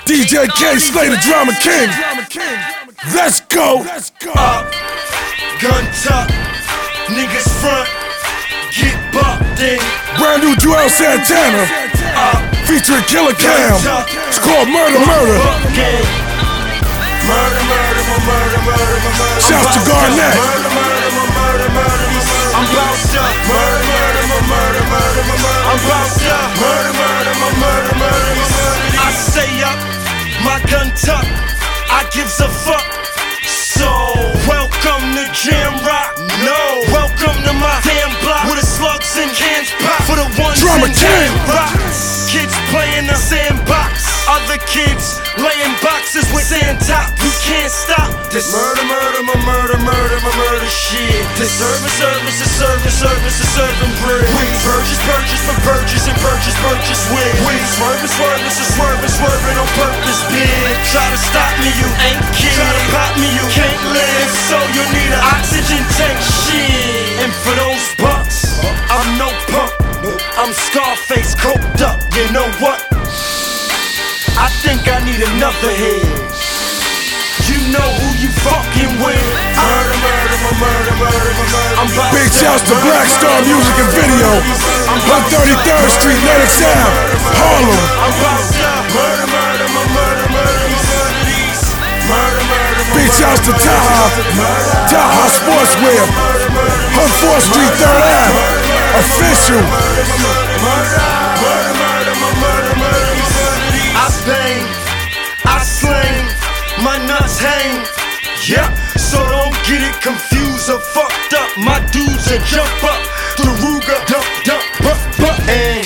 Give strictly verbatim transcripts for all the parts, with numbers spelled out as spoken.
D J K Slay the Drama King. Let's go. Up, gun tuck, niggas front, get bucked in. Brand new Joel Santana, Up, featuring Killer Cam. It's called Murder Murder. Murder, murder, my murder, murder, my murder. Shouts to Garnett. Murder, murder, my murder, murder, my murder. I'm bounced up. Murder, murder, my murder, murder, my murder. I'm bounced up. Murder, murder, my murder, murder, my murder. I stay up, my gun tuck. I gives a fuck. So welcome to Jam Rock. No, welcome to my damn block where the slugs and cans pop for the ones Drama in King. Jam Rocks. Kids playing the sandbox. Other kids laying boxes with sand top. You can't stop this murder, murder, my murder, murder, my murder shit. This service, service, is service, service, is serving bread. We purchase, purchase, for purchase, and purchase, purchase with. We swerving, swerving, so swerving, swerving on purpose, bitch. Try to stop me, you ain't kid. Try to pop me, you can't live. So you need an oxygen tank, shit. And for those bucks, I'm no punk. I'm Scarface, coked up. You know what? I think I need another head. You know who you fucking with. Murder, murder, my murder, murder, my murder. I'm about Big shouts to Black Star Music and Video. one thirty-third Street, Lennox Ave, Harlem. I'm about to murder, murder, my murder, murder, my murder. These murder, murder, my Big shouts to Taha, Taha Sportswear, on fourth Street, third Ave. Official. murder, murder, murder, my murder, murder. I bang, I slang, my nuts hang. Yeah, so don't get it confused or fucked up. My dudes that jump up to the Ruger, dump, dump, butt, butt, and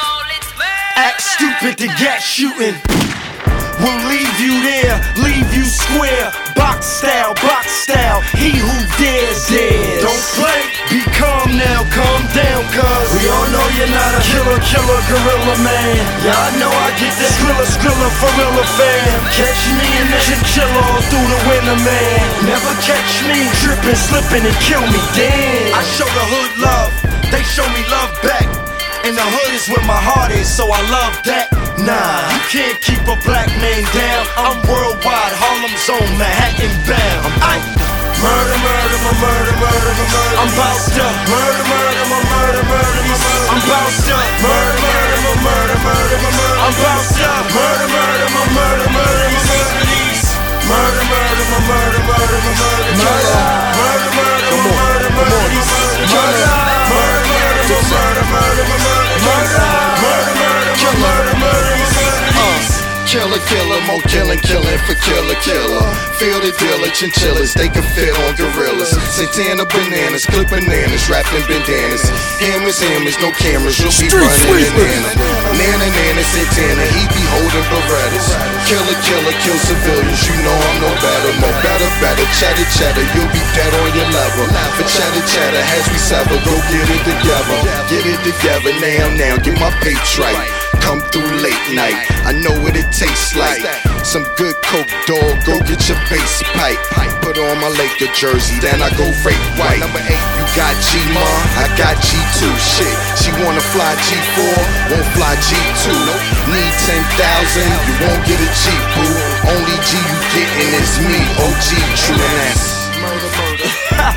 act stupid to get shooting. We'll leave you there, leave you square. Box style, box style. He who dares, dares. Don't play, be calm now, calm down, cuz we all know you're not a killer, killer, gorilla man. Yeah, I know I get that skrilla, skrilla, for real fam. Catch me in that chinchilla all through the winter, man. Never catch me tripping, slipping, and kill me, damn. I show the hood love, they show me love back. And the hood is where my heart is, so I love that. Nah, you can't keep a black man down. I'm worldwide, Harlem zone, Manhattan bound. I'm out. Murder, murder, my murder, murder, my murder. I'm bout to murder, murder, my murder, murder, my murder. I'm bout to murder, murder, my murder, murder, my murder. I'm bout to murder, murder, my murder, murder, my murder. These murder, murder, my murder, murder, my murder. Murder, murder, murder, my murder, murder. These murder, murder, murder, my murder, murder, my murder. Murder, murder, murder, murder, murder, murder. Killer, killer, more killing, killing for killer, killer. Feel the dealer, chinchillas, they can fit on gorillas. Santana bananas, clip bananas, wrapping bandanas. Hammers, hammers, no cameras, you'll be Street running sweepers. Nana. Nana, Nana, Santana, he be holding Berettas. Killer, killer, kill civilians, you know I'm no better. No better, better, chatter, chatter, you'll be dead on your level. For chatter, chatter, as we sever, go get it together. Get it together, now, now, get my page right. Come through late night, I know what it tastes like. Some good coke, dog, go get your base pipe. Put on my Laker jersey, then I go rape white. Number eight, you got G, ma, I got G two. Shit, she wanna fly G four, won't fly G two. Need ten thousand, you won't get a G, boo. Only G you getting is me, O G, true ass. Murder, murder.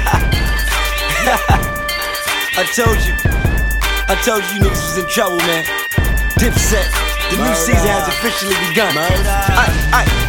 I told you, I told you you niggas was in trouble, man. Dipset, the new season has officially begun. Murder. I, I,